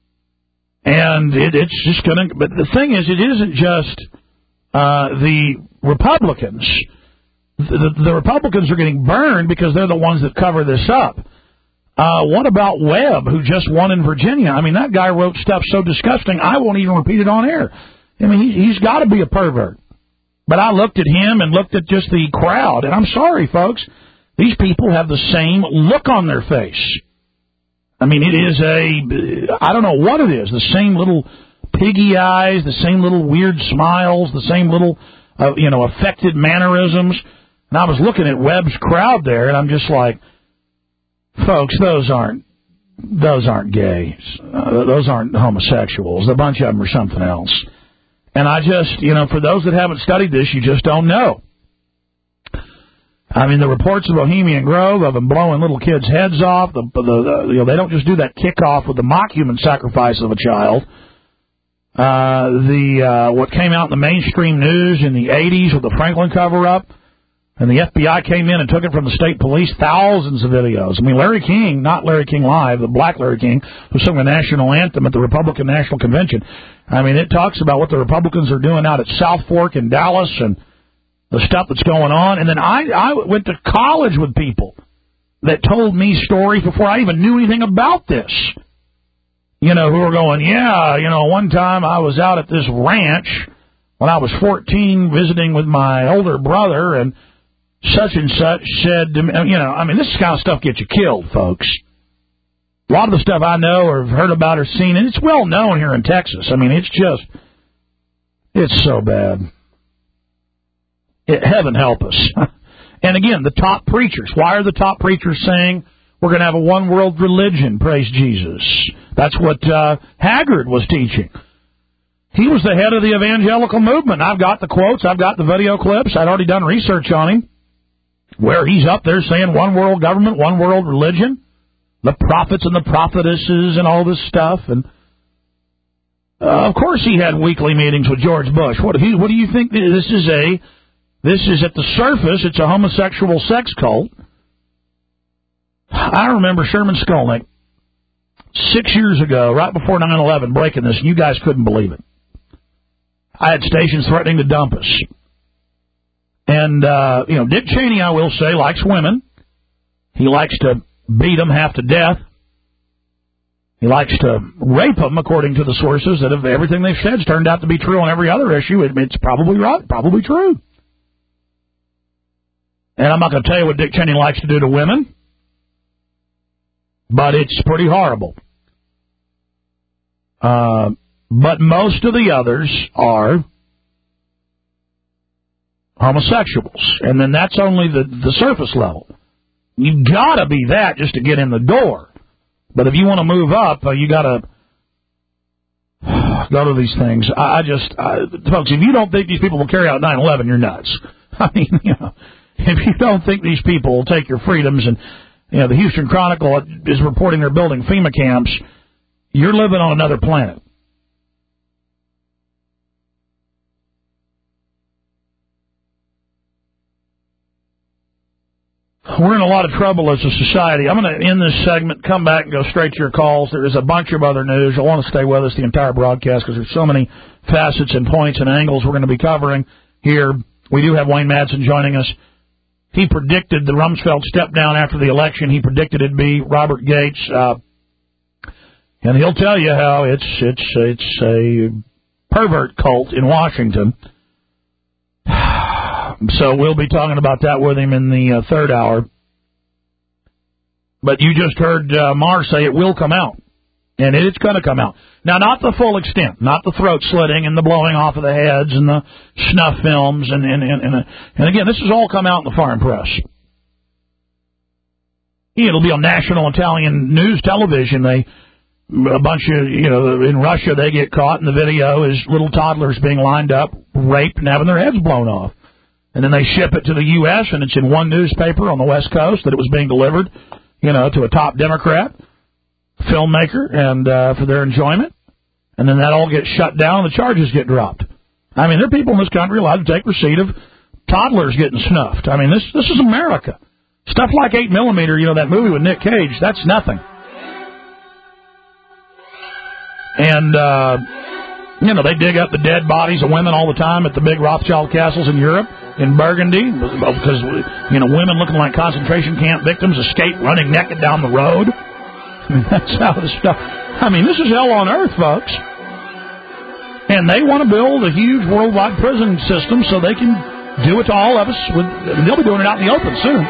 And it, it's just going to... But the thing is, it isn't just uh, the Republicans. The, the, the Republicans are getting burned because they're the ones that cover this up. Uh, what about Webb, who just won in Virginia? I mean, that guy wrote stuff so disgusting, I won't even repeat it on air. I mean, he, he's got to be a pervert. But I looked at him and looked at just the crowd, and I'm sorry, folks, these people have the same look on their face. I mean, it is a, I don't know what it is, the same little piggy eyes, the same little weird smiles, the same little, uh, you know, affected mannerisms. And I was looking at Webb's crowd there, and I'm just like, folks, those aren't those aren't gays. Uh, those aren't homosexuals. A bunch of them are something else. And I just, you know, for those that haven't studied this, you just don't know. I mean, the reports of Bohemian Grove of them blowing little kids' heads off. The, the, the you know, they don't just do that kickoff with the mock human sacrifice of a child. Uh, the uh, what came out in the mainstream news in the eighties with the Franklin cover-up. And the F B I came in and took it from the state police, thousands of videos. I mean, Larry King, not Larry King Live, the black Larry King, who sung the national anthem at the Republican National Convention. I mean, it talks about what the Republicans are doing out at South Fork in Dallas and the stuff that's going on. And then I, I went to college with people that told me stories before I even knew anything about this. You know, who were going, yeah, you know, one time I was out at this ranch when I was fourteen visiting with my older brother, and such and such said to me, you know, I mean, this kind of stuff gets you killed, folks. A lot of the stuff I know or have heard about or seen, and it's well known here in Texas. I mean, it's just, it's so bad. It, heaven help us. And again, the top preachers. Why are the top preachers saying we're going to have a one world religion? Praise Jesus. That's what uh, Haggard was teaching. He was the head of the evangelical movement. I've got the quotes. I've got the video clips. I'd already done research on him, where he's up there saying one world government, one world religion, the prophets and the prophetesses and all this stuff. And uh, of course he had weekly meetings with George Bush. What, he, what do you think? This is a, this is at the surface, it's a homosexual sex cult. I remember Sherman Skolnick six years ago, right before nine eleven, breaking this, and you guys couldn't believe it. I had stations threatening to dump us. And, uh, you know, Dick Cheney, I will say, likes women. He likes to beat them half to death. He likes to rape them, according to the sources, that if everything they've said has turned out to be true on every other issue, it, it's probably right, probably true. And I'm not going to tell you what Dick Cheney likes to do to women, but it's pretty horrible. Uh, but most of the others are homosexuals, and then that's only the, the surface level. You gotta be that just to get in the door. But if you want to move up, uh, you gotta go to these things. I, I just, I, folks, if you don't think these people will carry out nine eleven, you're nuts. I mean, you know, if you don't think these people will take your freedoms, and you know, the Houston Chronicle is reporting they're building FEMA camps, you're living on another planet. We're in a lot of trouble as a society. I'm going to end this segment, come back, and go straight to your calls. There is a bunch of other news. You'll want to stay with us the entire broadcast because there's so many facets and points and angles we're going to be covering here. We do have Wayne Madsen joining us. He predicted the Rumsfeld step down after the election. He predicted it'd be Robert Gates, uh, and he'll tell you how it's it's it's a pervert cult in Washington. So we'll be talking about that with him in the uh, third hour. But you just heard uh, Marr say it will come out. And it's going to come out. Now, not the full extent, not the throat slitting and the blowing off of the heads and the snuff films. And, and, and, and, and again, this has all come out in the foreign press. It'll be on national Italian news television. They, a bunch of, you know, in Russia, they get caught in the video as little toddlers being lined up, raped, and having their heads blown off. And then they ship it to the U S, and it's in one newspaper on the West Coast that it was being delivered, you know, to a top Democrat filmmaker and uh, for their enjoyment. And then that all gets shut down and the charges get dropped. I mean, there are people in this country allowed to take receipt of toddlers getting snuffed. I mean, this this is America. Stuff like eight millimeter, you know, that movie with Nick Cage, that's nothing. And, uh, you know, they dig up the dead bodies of women all the time at the big Rothschild castles in Europe, in Burgundy, because, you know, women looking like concentration camp victims escape running naked down the road. I mean, that's how this stuff... I mean, this is hell on earth, folks. And they want to build a huge worldwide prison system so they can do it to all of us. With, I mean, they'll be doing it out in the open soon.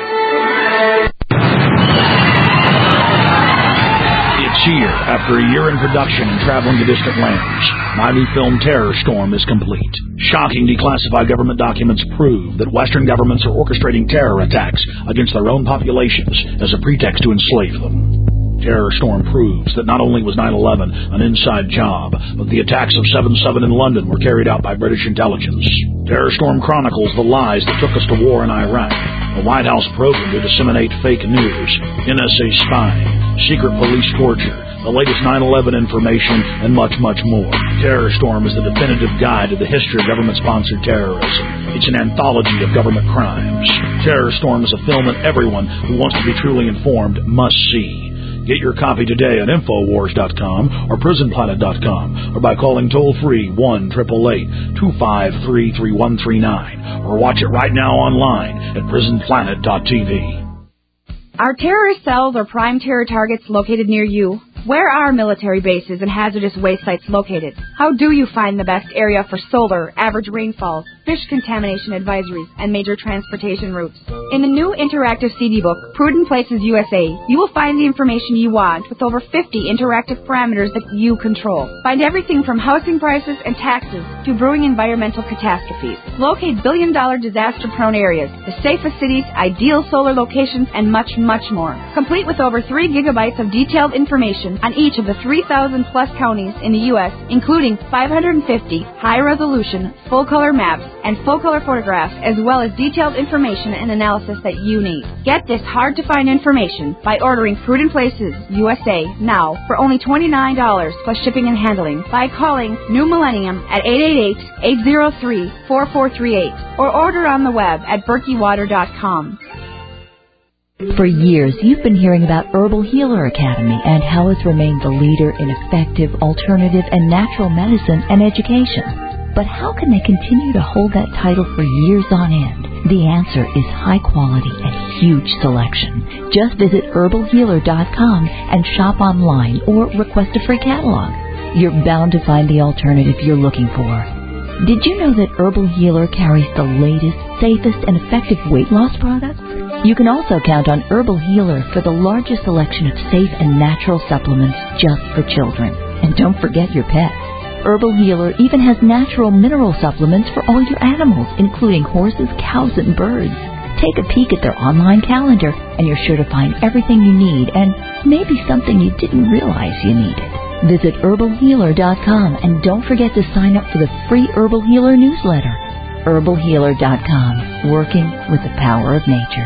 It's here, after a year in production and traveling to distant lands. My new film, Terror Storm, is complete. Shocking declassified government documents prove that Western governments are orchestrating terror attacks against their own populations as a pretext to enslave them. Terror Storm proves that not only was nine eleven an inside job, but the attacks of seven seven in London were carried out by British intelligence. Terror Storm chronicles the lies that took us to war in Iraq, a White House program to disseminate fake news, N S A spying, secret police torture, the latest nine eleven information, and much, much more. Terror Storm is the definitive guide to the history of government-sponsored terrorism. It's an anthology of government crimes. Terror Storm is a film that everyone who wants to be truly informed must see. Get your copy today at Infowars dot com or Prison Planet dot com or by calling toll-free one eight eight eight, two five three, three one three nine or watch it right now online at Prison Planet dot T V. Are terrorist cells or prime terror targets located near you? Where are military bases and hazardous waste sites located? How do you find the best area for solar, average rainfalls, fish contamination advisories, and major transportation routes? In the new interactive C D book, Prudent Places U S A, you will find the information you want with over fifty interactive parameters that you control. Find everything from housing prices and taxes to brewing environmental catastrophes. Locate billion-dollar disaster-prone areas, the safest cities, ideal solar locations, and much, much more. Complete with over three gigabytes of detailed information on each of the three thousand plus counties in the U S, including five hundred fifty high-resolution, full-color maps and full-color photographs, as well as detailed information and analysis that you need. Get this hard-to-find information by ordering Prudent Places U S A now for only twenty-nine dollars plus shipping and handling by calling New Millennium at eight eight eight, eight zero three, four four three eight or order on the web at berkey water dot com. For years, you've been hearing about Herbal Healer Academy and how it's remained the leader in effective, alternative, and natural medicine and education. But how can they continue to hold that title for years on end? The answer is high quality and huge selection. Just visit herbal healer dot com and shop online or request a free catalog. You're bound to find the alternative you're looking for. Did you know that Herbal Healer carries the latest, safest, and effective weight loss products? You can also count on Herbal Healer for the largest selection of safe and natural supplements just for children. And don't forget your pets. Herbal Healer even has natural mineral supplements for all your animals, including horses, cows, and birds. Take a peek at their online calendar, and you're sure to find everything you need and maybe something you didn't realize you needed. Visit herbal healer dot com and don't forget to sign up for the free Herbal Healer newsletter. herbal healer dot com, working with the power of nature.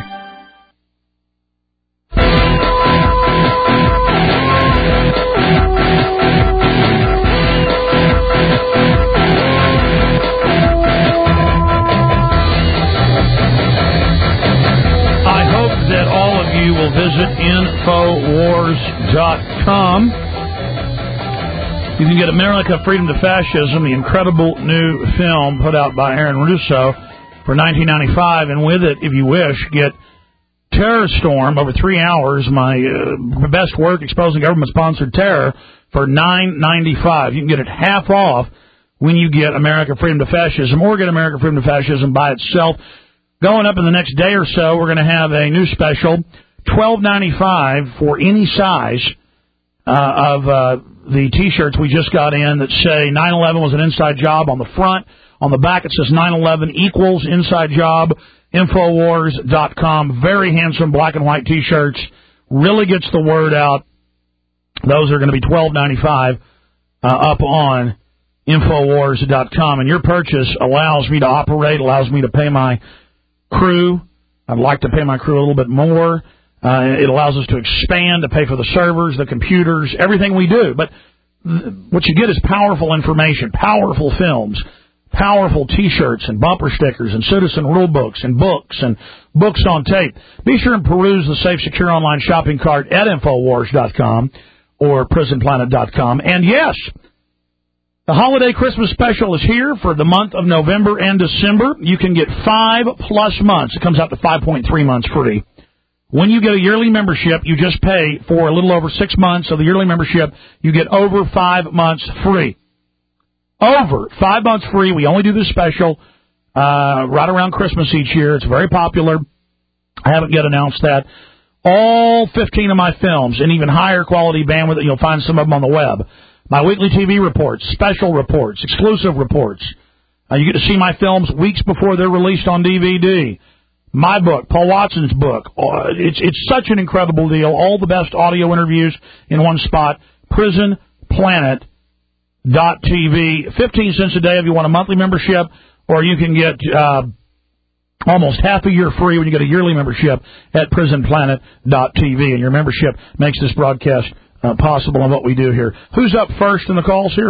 I hope that all of you will visit Infowars dot com. You can get America, Freedom to Fascism, the incredible new film put out by Aaron Russo for nineteen ninety-five, and with it, if you wish, get Terror Storm, over three hours, my uh, best work exposing government-sponsored terror, for nine ninety-five. You can get it half off when you get America Freedom to Fascism or get America Freedom to Fascism by itself. Going up in the next day or so, we're going to have a new special, twelve ninety-five for any size uh, of uh, the T-shirts we just got in that say nine eleven was an inside job on the front. On the back it says nine eleven equals inside job, Infowars dot com. Very handsome black and white T-shirts. Really gets the word out. Those are going to be twelve ninety-five uh, up on Infowars dot com. And your purchase allows me to operate, allows me to pay my crew. I'd like to pay my crew a little bit more. Uh, it allows us to expand, to pay for the servers, the computers, everything we do. But th- what you get is powerful information, powerful films, powerful T-shirts and bumper stickers and citizen rule books and books and books on tape. Be sure and peruse the safe, secure online shopping cart at Infowars dot com or Prison Planet dot com. And yes, the holiday Christmas special is here for the month of November and December. You can get five plus months. It comes out to five point three months free. When you get a yearly membership, you just pay for a little over six months of the yearly membership. You get over five months free. Over five months free. We only do this special uh, right around Christmas each year. It's very popular. I haven't yet announced that. All fifteen of my films, and even higher quality bandwidth, you'll find some of them on the web. My weekly T V reports, special reports, exclusive reports. Uh, you get to see my films weeks before they're released on D V D. My book, Paul Watson's book. Uh, it's it's such an incredible deal. All the best audio interviews in one spot. Prison Planet dot T V. fifteen cents a day if you want a monthly membership, or you can get uh, almost half a year free when you get a yearly membership at Prison Planet dot T V. And your membership makes this broadcast Uh, possible on what we do here. Who's up first in the calls here?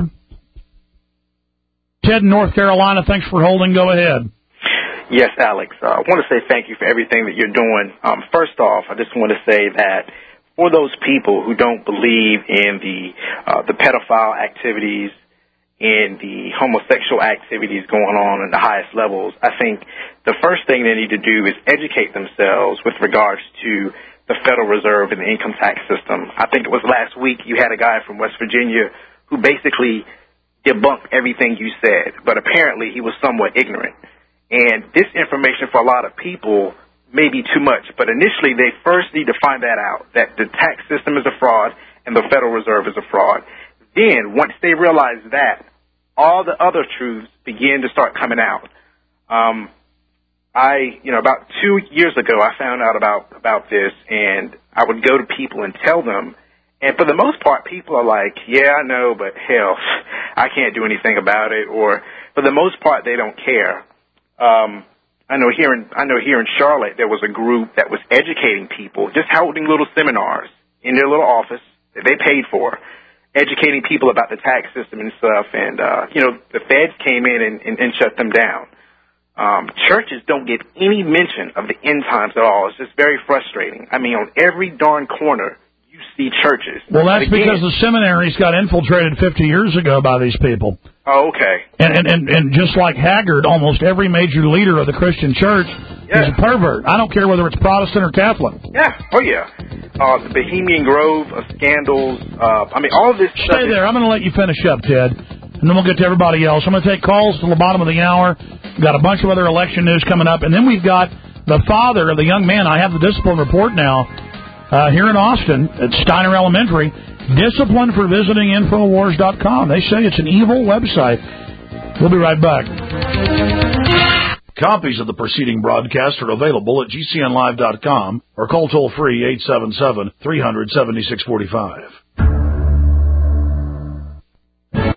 Ted in North Carolina, thanks for holding. Go ahead. Yes, Alex. Uh, I want to say thank you for everything that you're doing. Um, first off, I just want to say that for those people who don't believe in the uh, the pedophile activities and the homosexual activities going on in the highest levels, I think the first thing they need to do is educate themselves with regards to the Federal Reserve and the income tax system. I think it was last week you had a guy from West Virginia who basically debunked everything you said, but apparently he was somewhat ignorant. And this information for a lot of people may be too much, but initially they first need to find that out, that the tax system is a fraud and the Federal Reserve is a fraud. Then, once they realize that, all the other truths begin to start coming out. Um, I, you know, about two years ago, I found out about, about this, and I would go to people and tell them, and for the most part, people are like, yeah, I know, but hell, I can't do anything about it, or for the most part, they don't care. Um, I know here in, I know here in Charlotte, there was a group that was educating people, just holding little seminars in their little office that they paid for, educating people about the tax system and stuff, and, uh, you know, the feds came in and, and, and shut them down. Um, churches don't get any mention of the end times at all. It's just very frustrating. I mean, on every darn corner, you see churches. Well, that's again, because the seminaries got infiltrated fifty years ago by these people. Oh, okay. And, and, and, and just like Haggard, almost every major leader of the Christian church yeah. is a pervert. I don't care whether it's Protestant or Catholic. Yeah. Oh, yeah. Uh, the Bohemian Grove of scandals. Uh, I mean, all of this Stay stuff there. Is- I'm going to let you finish up, Ted. And then we'll get to everybody else. I'm going to take calls till the bottom of the hour. We've got a bunch of other election news coming up. And then we've got the father of the young man. I have the discipline report now uh, here in Austin at Steiner Elementary. Discipline for visiting Infowars dot com. They say it's an evil website. We'll be right back. Copies of the preceding broadcast are available at G C N live dot com or call toll-free eight seven seven, three hundred, seventy-six forty-five.